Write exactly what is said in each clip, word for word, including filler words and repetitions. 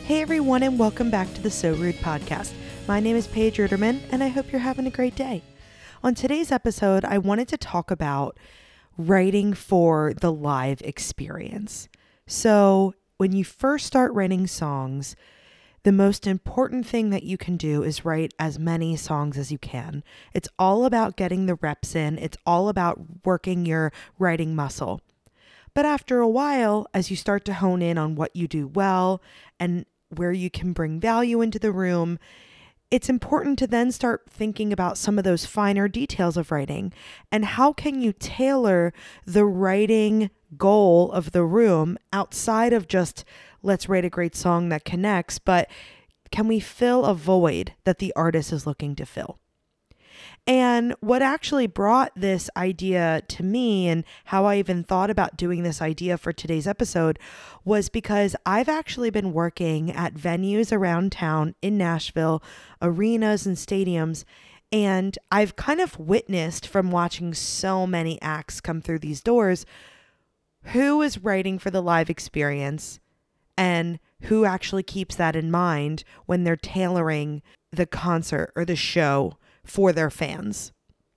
Hey everyone, and welcome back to the So Rude podcast. My name is Paige Ruderman, and I hope you're having a great day. On today's episode, I wanted to talk about writing for the live experience. So when you first start writing songs, the most important thing that you can do is write as many songs as you can. It's all about getting the reps in. It's all about working your writing muscle. But after a while, as you start to hone in on what you do well and where you can bring value into the room, it's important to then start thinking about some of those finer details of writing and how can you tailor the writing goal of the room outside of just let's write a great song that connects, but can we fill a void that the artist is looking to fill? And what actually brought this idea to me and how I even thought about doing this idea for today's episode was because I've actually been working at venues around town in Nashville, arenas and stadiums, and I've kind of witnessed from watching so many acts come through these doors who is writing for the live experience and who actually keeps that in mind when they're tailoring the concert or the show for their fans.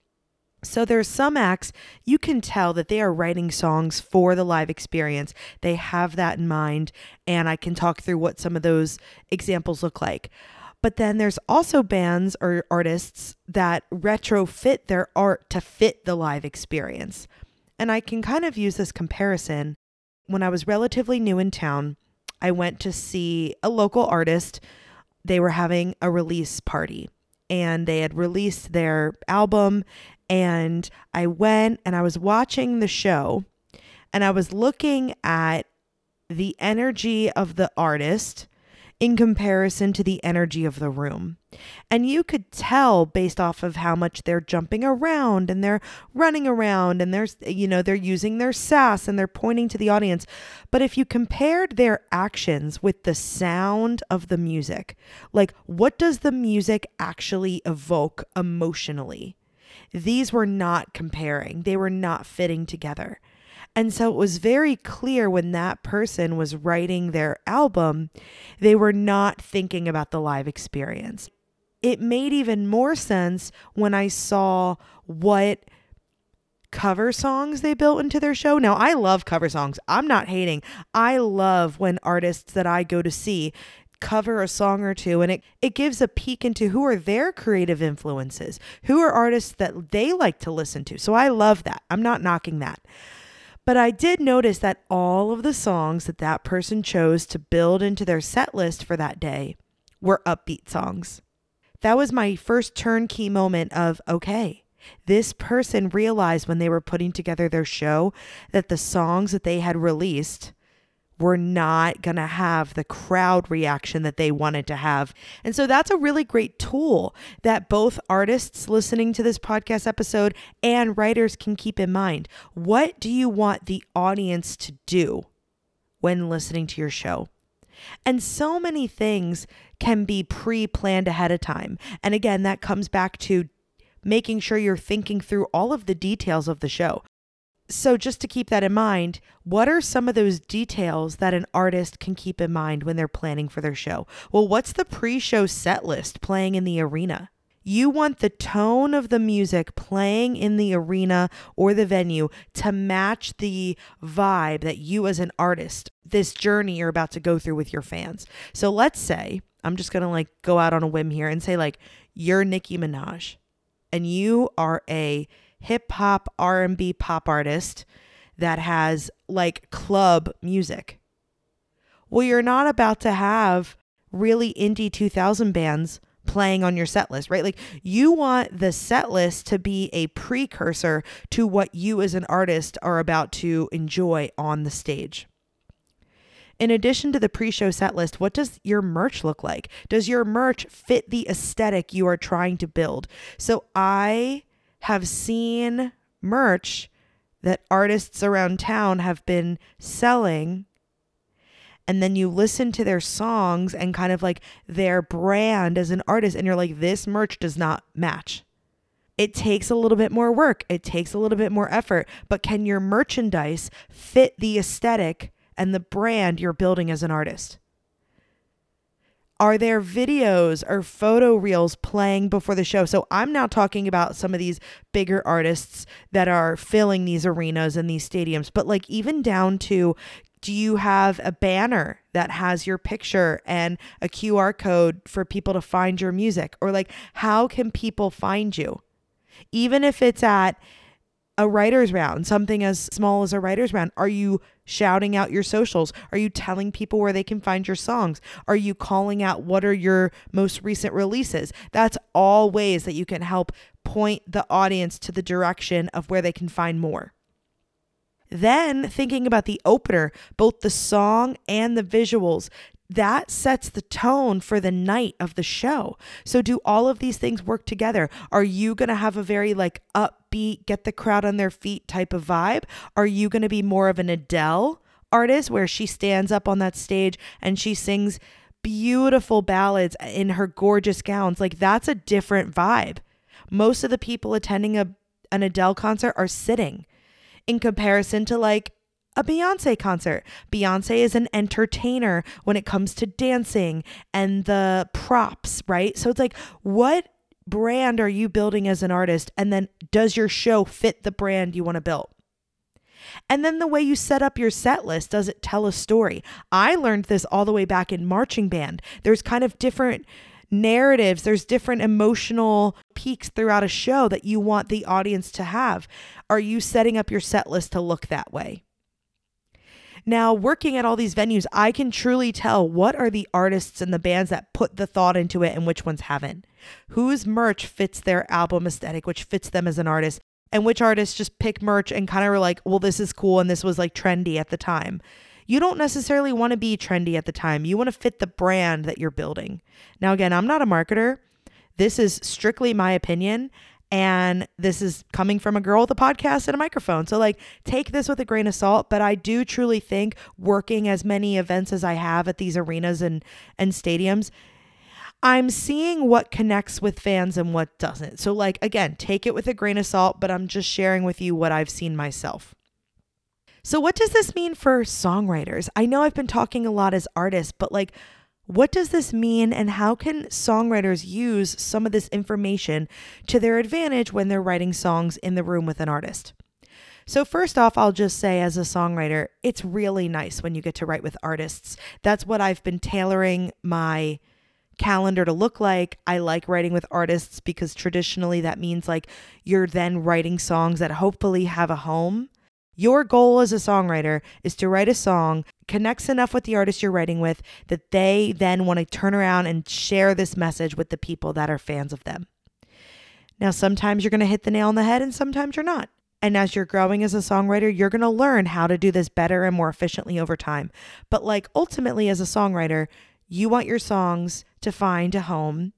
So there's some acts you can tell that they are writing songs for the live experience. They have that in mind, and I can talk through what some of those examples look like. But then there's also bands or artists that retrofit their art to fit the live experience. And I can kind of use this comparison. When I was relatively new in town, I went to see a local artist. They were having a release party. And they had released their album, and I went and I was watching the show, and I was looking at the energy of the artist in comparison to the energy of the room. And you could tell based off of how much they're jumping around and they're running around and there's, you know, they're using their sass and they're pointing to the audience. But if you compared their actions with the sound of the music, like what does the music actually evoke emotionally? These were not comparing. They were not fitting together. And so it was very clear when that person was writing their album, they were not thinking about the live experience. It made even more sense when I saw what cover songs they built into their show. Now, I love cover songs. I'm not hating. I love when artists that I go to see cover a song or two, and it, it gives a peek into who are their creative influences, who are artists that they like to listen to. So I love that. I'm not knocking that. But I did notice that all of the songs that that person chose to build into their set list for that day were upbeat songs. That was my first turnkey moment of, okay, this person realized when they were putting together their show that the songs that they had released were not going to have the crowd reaction that they wanted to have. And so that's a really great tool that both artists listening to this podcast episode and writers can keep in mind. What do you want the audience to do when listening to your show? And so many things can be pre-planned ahead of time. And again, that comes back to making sure you're thinking through all of the details of the show. So just to keep that in mind, what are some of those details that an artist can keep in mind when they're planning for their show? Well, what's the pre-show set list playing in the arena? You want the tone of the music playing in the arena or the venue to match the vibe that you as an artist, this journey you're about to go through with your fans. So let's say, I'm just going to like go out on a whim here and say like, you're Nicki Minaj and you are a hip hop, R and B pop artist that has like club music. Well, you're not about to have really indie two thousand bands playing on your set list, right? Like you want the set list to be a precursor to what you as an artist are about to enjoy on the stage. In addition to the pre-show set list, what does your merch look like? Does your merch fit the aesthetic you are trying to build? So I have seen merch that artists around town have been selling, and then you listen to their songs and kind of like their brand as an artist, and you're like, this merch does not match. It takes a little bit more work. It takes a little bit more effort, but can your merchandise fit the aesthetic and the brand you're building as an artist? Are there videos or photo reels playing before the show? So I'm now talking about some of these bigger artists that are filling these arenas and these stadiums, but like even down to, do you have a banner that has your picture and a Q R code for people to find your music? Or like, how can people find you? Even if it's at a writer's round, something as small as a writer's round, are you shouting out your socials? Are you telling people where they can find your songs? Are you calling out what are your most recent releases? That's all ways that you can help point the audience to the direction of where they can find more. Then thinking about the opener, both the song and the visuals, that sets the tone for the night of the show. So do all of these things work together? Are you going to have a very like upbeat, get the crowd on their feet type of vibe? Are you going to be more of an Adele artist where she stands up on that stage and she sings beautiful ballads in her gorgeous gowns? Like that's a different vibe. Most of the people attending a an Adele concert are sitting in comparison to like a Beyonce concert. Beyonce is an entertainer when it comes to dancing and the props, right? So it's like, what brand are you building as an artist? And then does your show fit the brand you want to build? And then the way you set up your set list, does it tell a story? I learned this all the way back in marching band. There's kind of different narratives. There's different emotional peaks throughout a show that you want the audience to have. Are you setting up your set list to look that way? Now, working at all these venues, I can truly tell what are the artists and the bands that put the thought into it and which ones haven't. Whose merch fits their album aesthetic, which fits them as an artist, and which artists just pick merch and kind of were like, well, this is cool and this was like trendy at the time. You don't necessarily want to be trendy at the time. You want to fit the brand that you're building. Now, again, I'm not a marketer. This is strictly my opinion. And this is coming from a girl with a podcast and a microphone. So like, take this with a grain of salt. But I do truly think working as many events as I have at these arenas and, and stadiums, I'm seeing what connects with fans and what doesn't. So like, again, take it with a grain of salt, but I'm just sharing with you what I've seen myself. So what does this mean for songwriters? I know I've been talking a lot as artists, but like, what does this mean and how can songwriters use some of this information to their advantage when they're writing songs in the room with an artist? So first off, I'll just say as a songwriter, it's really nice when you get to write with artists. That's what I've been tailoring my calendar to look like. I like writing with artists because traditionally that means like you're then writing songs that hopefully have a home. Your goal as a songwriter is to write a song, connects enough with the artist you're writing with that they then want to turn around and share this message with the people that are fans of them. Now, sometimes you're going to hit the nail on the head and sometimes you're not. And as you're growing as a songwriter, you're going to learn how to do this better and more efficiently over time. But like ultimately as a songwriter, you want your songs to find a home.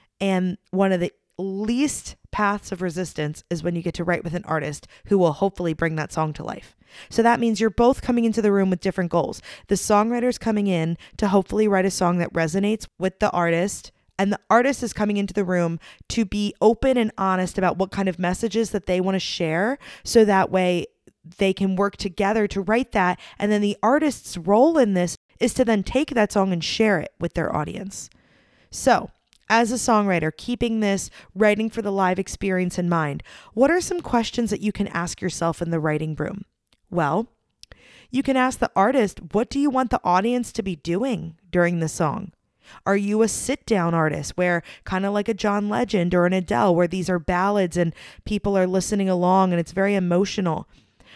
And one of the least paths of resistance is when you get to write with an artist who will hopefully bring that song to life. So that means you're both coming into the room with different goals. The songwriter's coming in to hopefully write a song that resonates with the artist, and the artist is coming into the room to be open and honest about what kind of messages that they want to share, so that way they can work together to write that. And then the artist's role in this is to then take that song and share it with their audience. So as a songwriter, keeping this writing for the live experience in mind, what are some questions that you can ask yourself in the writing room? Well, you can ask the artist, what do you want the audience to be doing during the song? Are you a sit-down artist where kind of like a John Legend or an Adele, where these are ballads and people are listening along and it's very emotional?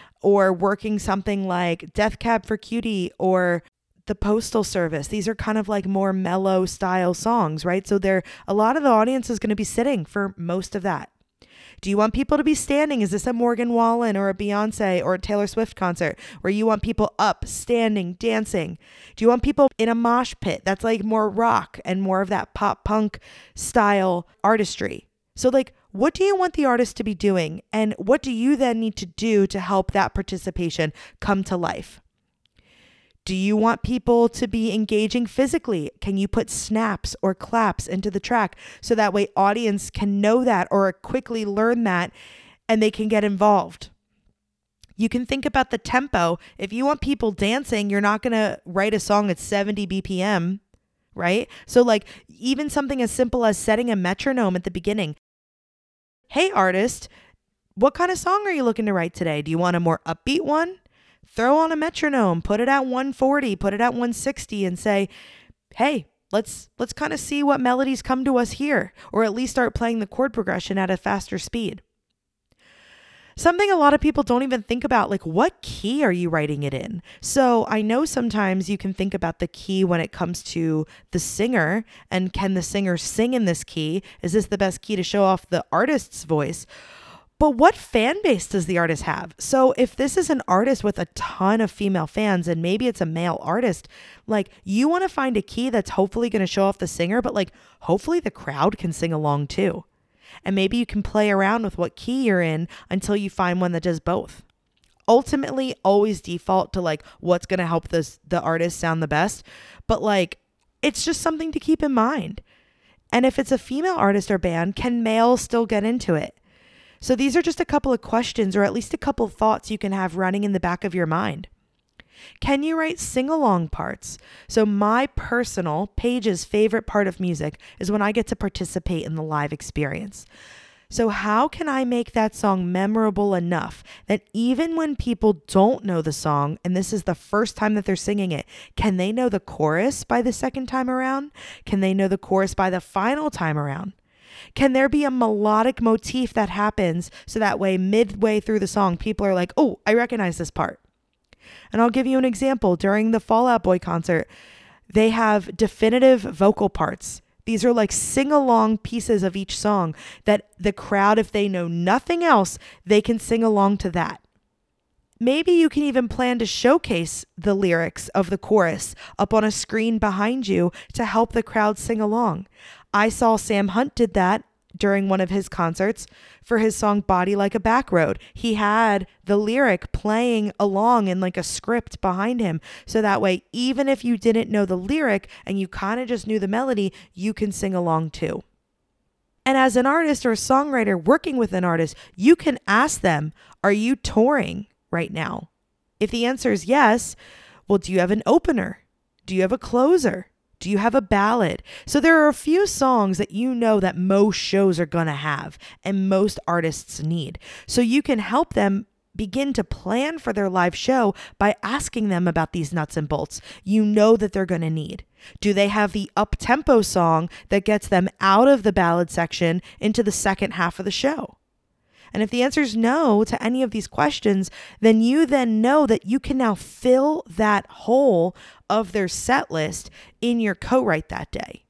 Or working something like Death Cab for Cutie or The Postal Service. These are kind of like more mellow style songs, right? So they're, a lot of the audience is going to be sitting for most of that. Do you want people to be standing? Is this a Morgan Wallen or a Beyonce or a Taylor Swift concert where you want people up, standing, dancing? Do you want people in a mosh pit? That's like more rock and more of that pop punk style artistry. So like, what do you want the artist to be doing? And what do you then need to do to help that participation come to life? Do you want people to be engaging physically? Can you put snaps or claps into the track so that way audience can know that or quickly learn that and they can get involved? You can think about the tempo. If you want people dancing, you're not going to write a song at seventy B P M, right? So like even something as simple as setting a metronome at the beginning. Hey, artist, what kind of song are you looking to write today? Do you want a more upbeat one? Throw on a metronome, put it at one forty, put it at one sixty and say, hey, let's let's kind of see what melodies come to us here, or at least start playing the chord progression at a faster speed. Something a lot of people don't even think about, like what key are you writing it in? So I know sometimes you can think about the key when it comes to the singer, and can the singer sing in this key? Is this the best key to show off the artist's voice? But what fan base does the artist have? So if this is an artist with a ton of female fans, and maybe it's a male artist, like you want to find a key that's hopefully going to show off the singer, but like hopefully the crowd can sing along too. And maybe you can play around with what key you're in until you find one that does both. Ultimately, always default to like what's going to help this the artist sound the best. But like, it's just something to keep in mind. And if it's a female artist or band, can males still get into it? So these are just a couple of questions, or at least a couple of thoughts you can have running in the back of your mind. Can you write sing-along parts? So my personal, Paige's favorite part of music is when I get to participate in the live experience. So how can I make that song memorable enough that even when people don't know the song, and this is the first time that they're singing it, can they know the chorus by the second time around? Can they know the chorus by the final time around? Can there be a melodic motif that happens so that way midway through the song, people are like, oh, I recognize this part. And I'll give you an example. During the Fall Out Boy concert, they have definitive vocal parts. These are like sing-along pieces of each song that the crowd, if they know nothing else, they can sing along to that. Maybe you can even plan to showcase the lyrics of the chorus up on a screen behind you to help the crowd sing along. I saw Sam Hunt did that during one of his concerts for his song Body Like a Back Road. He had the lyric playing along in like a script behind him. So that way, even if you didn't know the lyric and you kind of just knew the melody, you can sing along too. And as an artist or a songwriter working with an artist, you can ask them, are you touring right now? If the answer is yes, well, do you have an opener? Do you have a closer? Do you have a ballad? So there are a few songs that you know that most shows are going to have and most artists need. So you can help them begin to plan for their live show by asking them about these nuts and bolts you know that they're going to need. Do they have the up-tempo song that gets them out of the ballad section into the second half of the show? And if the answer is no to any of these questions, then you then know that you can now fill that hole of their set list in your co-write that day.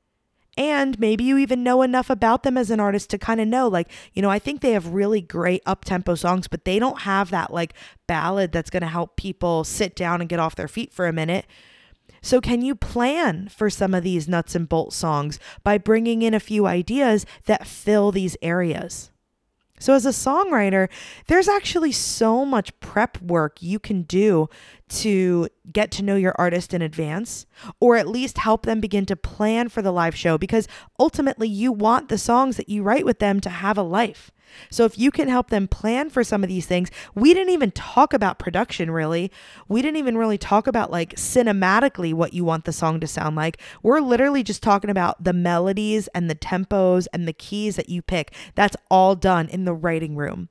And maybe you even know enough about them as an artist to kind of know, like, you know, I think they have really great up-tempo songs, but they don't have that like ballad that's going to help people sit down and get off their feet for a minute. So can you plan for some of these nuts and bolts songs by bringing in a few ideas that fill these areas? So as a songwriter, there's actually so much prep work you can do to get to know your artist in advance, or at least help them begin to plan for the live show, because ultimately you want the songs that you write with them to have a life. So if you can help them plan for some of these things, we didn't even talk about production really. We didn't even really talk about like cinematically what you want the song to sound like. We're literally just talking about the melodies and the tempos and the keys that you pick. That's all done in the writing room.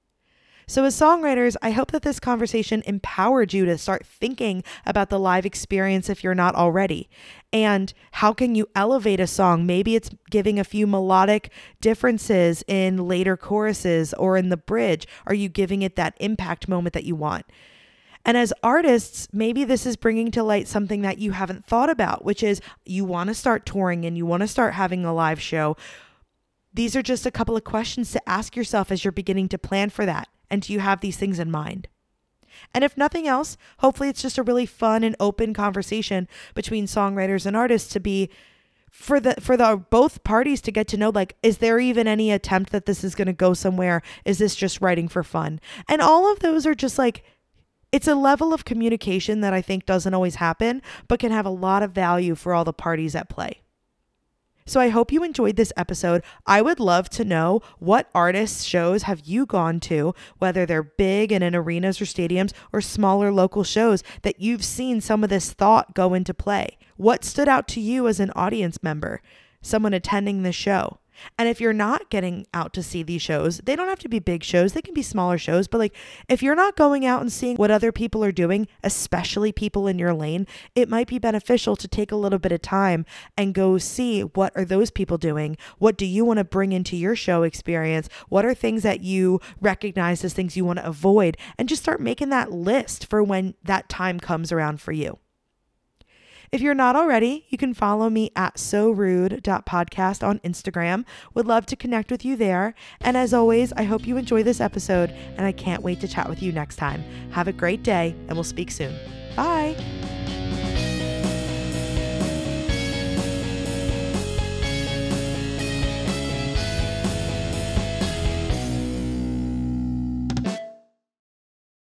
So as songwriters, I hope that this conversation empowered you to start thinking about the live experience if you're not already. And how can you elevate a song? Maybe it's giving a few melodic differences in later choruses or in the bridge. Are you giving it that impact moment that you want? And as artists, maybe this is bringing to light something that you haven't thought about, which is you want to start touring and you want to start having a live show. These are just a couple of questions to ask yourself as you're beginning to plan for that. And do you have these things in mind? And if nothing else, hopefully it's just a really fun and open conversation between songwriters and artists to be for the for the both parties to get to know, like, is there even any attempt that this is going to go somewhere? Is this just writing for fun? And all of those are just like, it's a level of communication that I think doesn't always happen, but can have a lot of value for all the parties at play. So I hope you enjoyed this episode. I would love to know what artists' shows have you gone to, whether they're big and in arenas or stadiums or smaller local shows that you've seen some of this thought go into play. What stood out to you as an audience member, someone attending the show? And if you're not getting out to see these shows, they don't have to be big shows. They can be smaller shows. But like, if you're not going out and seeing what other people are doing, especially people in your lane, it might be beneficial to take a little bit of time and go see what are those people doing? What do you want to bring into your show experience? What are things that you recognize as things you want to avoid? And just start making that list for when that time comes around for you. If you're not already, you can follow me at so rude dot podcast on Instagram. Would love to connect with you there. And as always, I hope you enjoy this episode, and I can't wait to chat with you next time. Have a great day, and we'll speak soon. Bye.